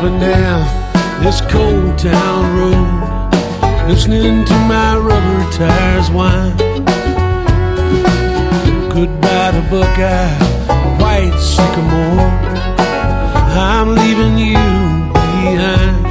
driving down this cold town road, listening to my rubber tires whine. Goodbye to Buckeye, white sycamore, I'm leaving you behind.